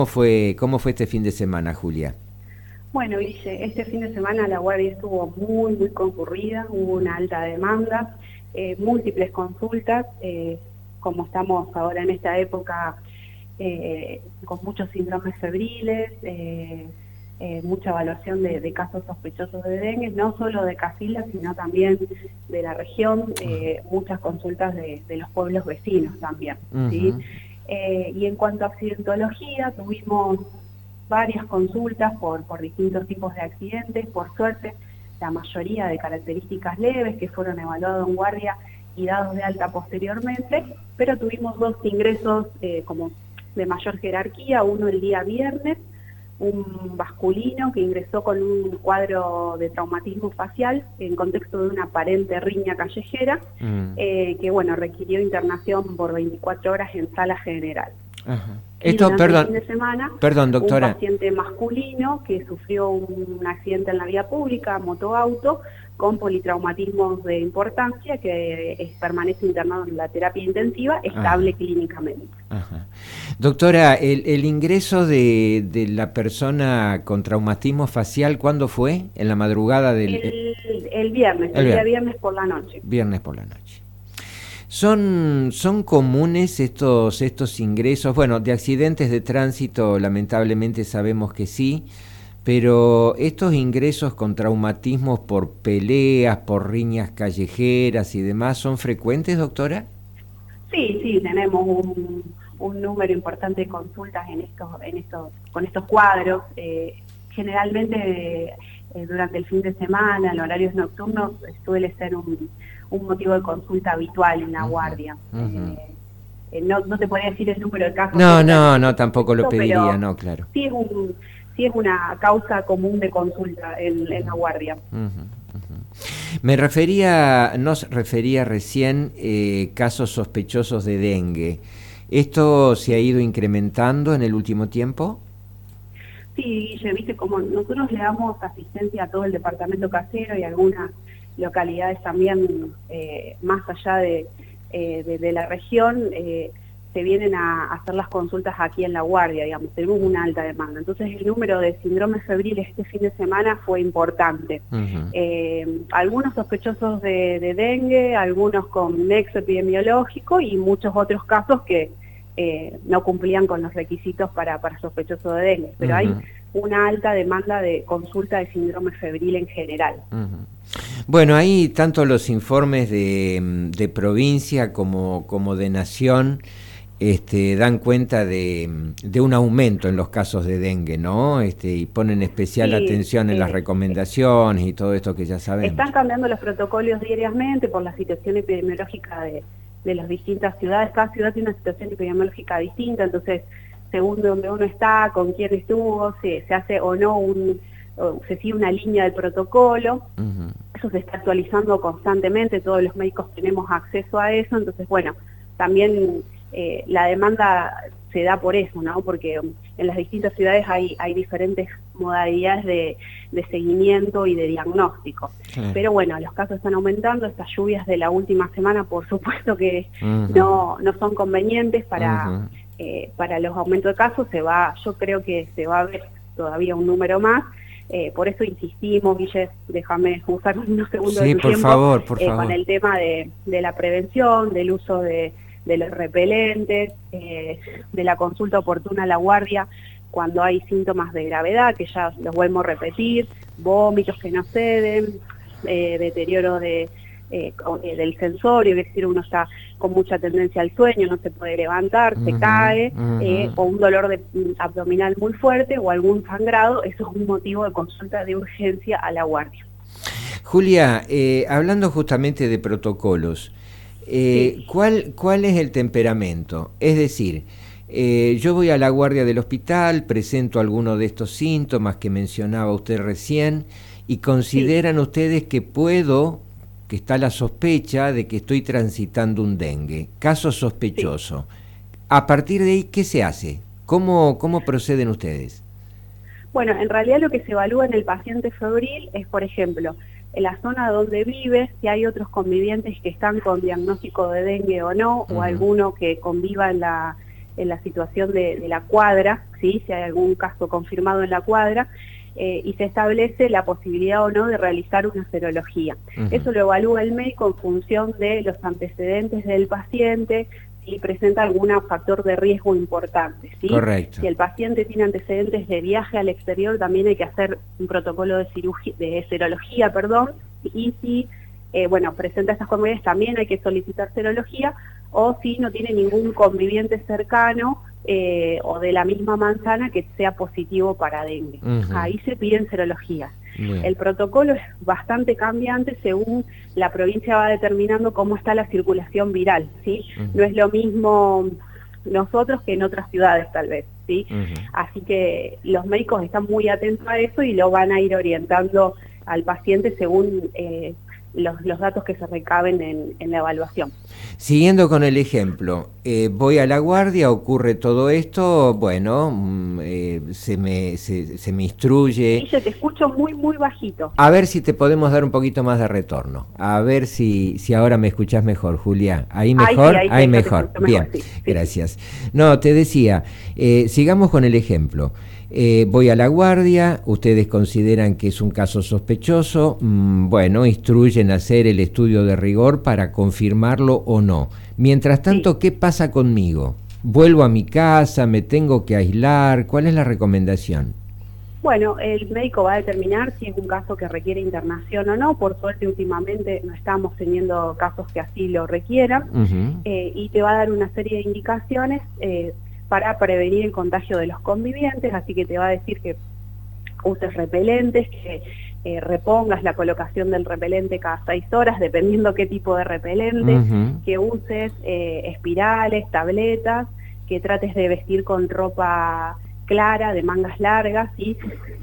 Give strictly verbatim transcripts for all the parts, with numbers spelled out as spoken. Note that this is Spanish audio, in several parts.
¿Cómo fue, cómo fue este fin de semana, Julia? Bueno, Guille, este fin de semana la guardia estuvo muy, muy concurrida, hubo una alta demanda, eh, múltiples consultas, eh, como estamos ahora en esta época eh, con muchos síndromes febriles, eh, eh, mucha evaluación de, de casos sospechosos de dengue, no solo de Casilda, sino también de la región, eh, muchas consultas de, de los pueblos vecinos también, ¿sí? Uh-huh. Eh, y en cuanto a accidentología, tuvimos varias consultas por, por distintos tipos de accidentes, por suerte la mayoría de características leves que fueron evaluados en guardia y dados de alta posteriormente, pero tuvimos dos ingresos eh, como de mayor jerarquía, uno el día viernes, un masculino que ingresó con un cuadro de traumatismo facial en contexto de una aparente riña callejera, Mm. eh, que bueno, requirió internación por veinticuatro horas en sala general. Ajá. Y Esto, durante el fin perdón, de semana, perdón, un doctora. paciente masculino que sufrió un accidente en la vía pública, motoauto, con politraumatismos de importancia, que es, permanece internado en la terapia intensiva, estable Ajá, clínicamente. ajá. Doctora, el, el ingreso de, de la persona con traumatismo facial, ¿cuándo fue? En la madrugada del eh, El, el viernes, el el día viernes, viernes por la noche. viernes por la noche. ¿Son, son comunes estos, estos ingresos? Bueno, de accidentes de tránsito lamentablemente sabemos que sí, pero estos ingresos con traumatismos por peleas, por riñas callejeras y demás, ¿son frecuentes, doctora? Sí, sí, tenemos un, un número importante de consultas en estos, en estos, con estos cuadros. Eh, generalmente eh, durante el fin de semana, en horarios nocturnos, eh, suele ser un, un motivo de consulta habitual en la Uh-huh, guardia. uh-huh. Eh, eh, no, no te podría decir el número de casos que No, se dan no, en no, ese tampoco lo contexto, pediría, pero no, claro. sí es un, sí es una causa común de consulta en, en la guardia. Uh-huh, uh-huh. Me refería, nos refería recién eh, casos sospechosos de dengue. ¿Esto se ha ido incrementando en el último tiempo? Sí, Guille, viste, como nosotros le damos asistencia a todo el departamento casero y algunas localidades también eh, más allá de, eh, de, de la región, eh, se vienen a hacer las consultas aquí en La Guardia, digamos, tenemos una alta demanda. Entonces el número de síndromes febriles este fin de semana fue importante. Uh-huh. Eh, algunos sospechosos de, de dengue, algunos con nexo epidemiológico y muchos otros casos que eh, no cumplían con los requisitos para, para sospechoso de dengue. Pero Uh-huh. hay una alta demanda de consulta de síndrome febril en general. Uh-huh. Bueno, ahí tanto los informes de, de provincia como, como de nación este, dan cuenta de, de un aumento en los casos de dengue, ¿no? Este, y ponen especial Sí, atención en las eh, recomendaciones y todo esto que ya sabemos. están cambiando los protocolos diariamente por la situación epidemiológica de, de las distintas ciudades. Cada ciudad tiene una situación epidemiológica distinta, entonces según de donde uno está, con quién estuvo, se, se hace o no un, o se sigue una línea del protocolo. Uh-huh. Eso se está actualizando constantemente, todos los médicos tenemos acceso a eso, entonces bueno, también eh, la demanda se da por eso, ¿no? Porque en las distintas ciudades hay, hay diferentes modalidades de, de seguimiento y de diagnóstico. Claro. Pero bueno, los casos están aumentando, estas lluvias de la última semana por supuesto que Uh-huh. no, no son convenientes para, Uh-huh. eh, para los aumentos de casos. Se va, yo creo que se va a ver todavía un número más. Eh, por eso insistimos, Guille, déjame usar unos segundos Sí, de tu por tiempo, favor, por eh, favor. con el tema de, de la prevención, del uso de, de los repelentes, eh, de la consulta oportuna a la guardia cuando hay síntomas de gravedad, que ya los vuelvo a repetir, vómitos que no ceden, eh, deterioro de, eh, del sensorio, es decir, uno está con mucha tendencia al sueño, no se puede levantar, se Uh-huh, cae, uh-huh. eh, o un dolor de, abdominal muy fuerte o algún sangrado, eso es un motivo de consulta de urgencia a la guardia. Julia, eh, hablando justamente de protocolos, eh, Sí. ¿cuál, ¿cuál es el temperamento? Es decir, eh, yo voy a la guardia del hospital, presento alguno de estos síntomas que mencionaba usted recién y consideran sí. ustedes que puedo, que está la sospecha de que estoy transitando un dengue, caso sospechoso. Sí. A partir de ahí, ¿qué se hace? ¿Cómo, cómo proceden ustedes? Bueno, en realidad lo que se evalúa en el paciente febril es, por ejemplo, en la zona donde vive, si hay otros convivientes que están con diagnóstico de dengue o no, uh-huh. o alguno que conviva en la, en la situación de, de la cuadra, ¿sí? Si hay algún caso confirmado en la cuadra, eh, y se establece la posibilidad o no de realizar una serología. Uh-huh. Eso lo evalúa el médico en función de los antecedentes del paciente, si presenta algún factor de riesgo importante, ¿sí? Correcto. Si el paciente tiene antecedentes de viaje al exterior, también hay que hacer un protocolo de cirugía, de serología, perdón, y si eh, bueno, presenta estas comorbilidades, también hay que solicitar serología, o si no tiene ningún conviviente cercano eh, o de la misma manzana que sea positivo para dengue. Uh-huh. Ahí se piden serologías. Bien. El protocolo es bastante cambiante según la provincia va determinando cómo está la circulación viral, ¿sí? Uh-huh. No es lo mismo nosotros que en otras ciudades tal vez, ¿sí? Uh-huh. Así que los médicos están muy atentos a eso y lo van a ir orientando al paciente según eh, los, los datos que se recaben en, en la evaluación. Siguiendo con el ejemplo, eh, voy a la guardia, ocurre todo esto, bueno, mm, eh, se, me, se, se me instruye... Sí, yo te escucho muy, muy bajito. A ver si te podemos dar un poquito más de retorno, a ver si, si ahora me escuchás mejor, Julia. ¿Ahí mejor? Ahí, sí, ahí, ahí mejor. mejor. Bien, sí, sí. Gracias. No, te decía, eh, sigamos con el ejemplo. Eh, voy a la guardia, ustedes consideran que es un caso sospechoso, mmm, bueno, instruyen a hacer el estudio de rigor para confirmarlo o no. Mientras tanto, sí. ¿Qué pasa conmigo? ¿Vuelvo a mi casa? ¿Me tengo que aislar? ¿Cuál es la recomendación? Bueno, el médico va a determinar si es un caso que requiere internación o no. Por suerte, últimamente no estamos teniendo casos que así lo requieran, uh-huh. eh, y te va a dar una serie de indicaciones eh, para prevenir el contagio de los convivientes, así que te va a decir que uses repelentes, que eh, repongas la colocación del repelente cada seis horas, dependiendo qué tipo de repelente, uh-huh. que uses eh, espirales, tabletas, que trates de vestir con ropa clara, de mangas largas, ¿sí?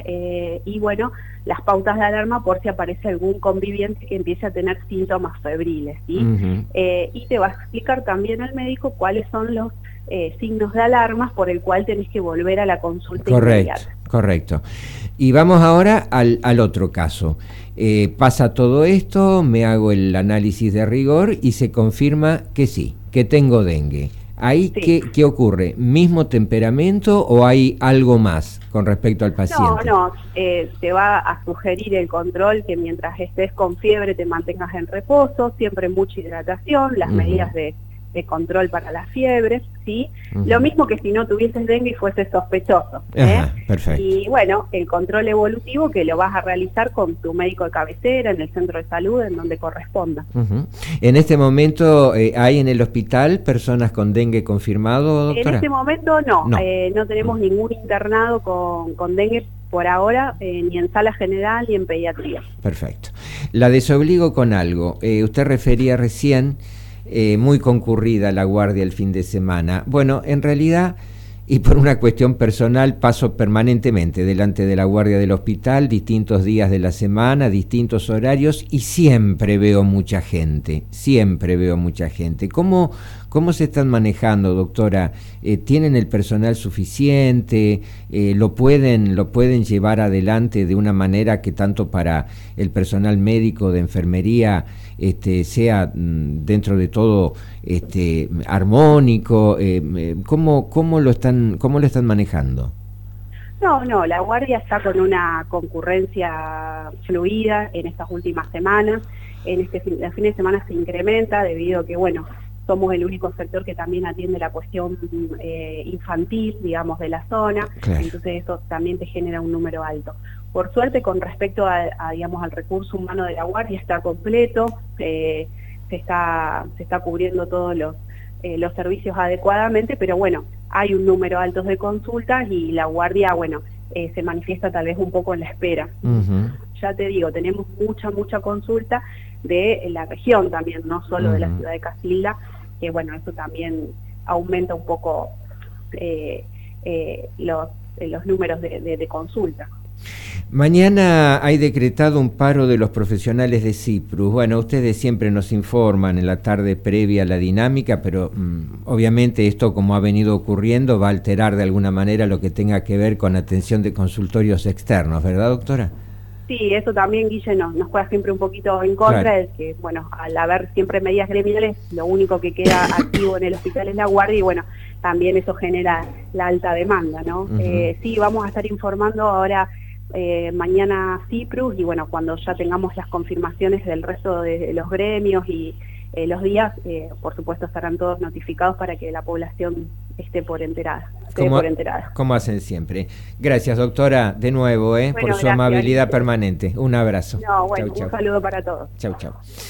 eh, y bueno, las pautas de alarma por si aparece algún conviviente que empiece a tener síntomas febriles, ¿sí? Uh-huh. eh, y te va a explicar también el médico cuáles son los Eh, signos de alarmas por el cual tenés que volver a la consulta correcto, inmediata. Correcto. Y vamos ahora al, al otro caso. Eh, pasa todo esto, me hago el análisis de rigor y se confirma que sí, que tengo dengue. ¿Ahí sí. ¿qué, qué ocurre? ¿Mismo temperamento o hay algo más con respecto al paciente? No, no, eh, te va a sugerir el control que mientras estés con fiebre te mantengas en reposo, siempre mucha hidratación, las uh-huh. medidas de de control para la fiebre, ¿sí? Uh-huh. Lo mismo que si no tuvieses dengue y fuese sospechoso, ¿eh? Ajá, perfecto. Y bueno, el control evolutivo que lo vas a realizar con tu médico de cabecera, en el centro de salud, en donde corresponda. Uh-huh. En este momento, eh, ¿hay en el hospital personas con dengue confirmado, doctora? En este momento no, no, eh, no tenemos uh-huh. ningún internado con, con dengue por ahora, eh, ni en sala general ni en pediatría. Perfecto. La desobligo con algo. Eh, usted refería recién Eh, muy concurrida la guardia el fin de semana. Bueno, en realidad, y por una cuestión personal, paso permanentemente delante de la guardia del hospital, distintos días de la semana, distintos horarios, y siempre veo mucha gente, siempre veo mucha gente. ¿Cómo, cómo se están manejando, doctora? Eh, ¿Tienen el personal suficiente? Eh, ¿lo pueden, lo pueden llevar adelante de una manera que tanto para el personal médico de enfermería Este, sea dentro de todo este, armónico? Eh, ¿cómo, cómo, lo están, ¿Cómo lo están manejando? No, no, la guardia está con una concurrencia fluida en estas últimas semanas. En este fin, el fin de semana se incrementa debido a que, bueno, somos el único sector que también atiende la cuestión eh, infantil, digamos, de la zona, claro. Entonces eso también te genera un número alto. Por suerte, con respecto a, a digamos, al recurso humano de la guardia, está completo, eh, se está se está cubriendo todos los, eh, los servicios adecuadamente, pero bueno, hay un número alto de consultas y la guardia, bueno, eh, se manifiesta tal vez un poco en la espera. Uh-huh. Ya te digo, tenemos mucha, mucha consulta de la región también, no solo uh-huh. de la ciudad de Casilda, que bueno, eso también aumenta un poco eh, eh, los, eh, los números de, de, de consulta. Mañana hay decretado un paro de los profesionales de CIPRUS. Bueno, ustedes siempre nos informan en la tarde previa a la dinámica, pero mmm, obviamente esto, como ha venido ocurriendo, va a alterar de alguna manera lo que tenga que ver con atención de consultorios externos, ¿verdad, doctora? Sí, eso también, Guille, nos, nos juega siempre un poquito en contra, claro. Es que, bueno, al haber siempre medidas gremiales, lo único que queda activo en el hospital es la guardia, y bueno, también eso genera la alta demanda, ¿no? Uh-huh. eh, sí, vamos a estar informando ahora eh, mañana Cyprus y bueno, cuando ya tengamos las confirmaciones del resto de los gremios y eh, los días, eh, por supuesto estarán todos notificados para que la población esté por enterada. Como, por enterada. como hacen siempre. Gracias, doctora, de nuevo, eh, bueno, por su gracias, amabilidad permanente. Un abrazo. No, bueno, chau, chau. Un saludo para todos. Chau, chau.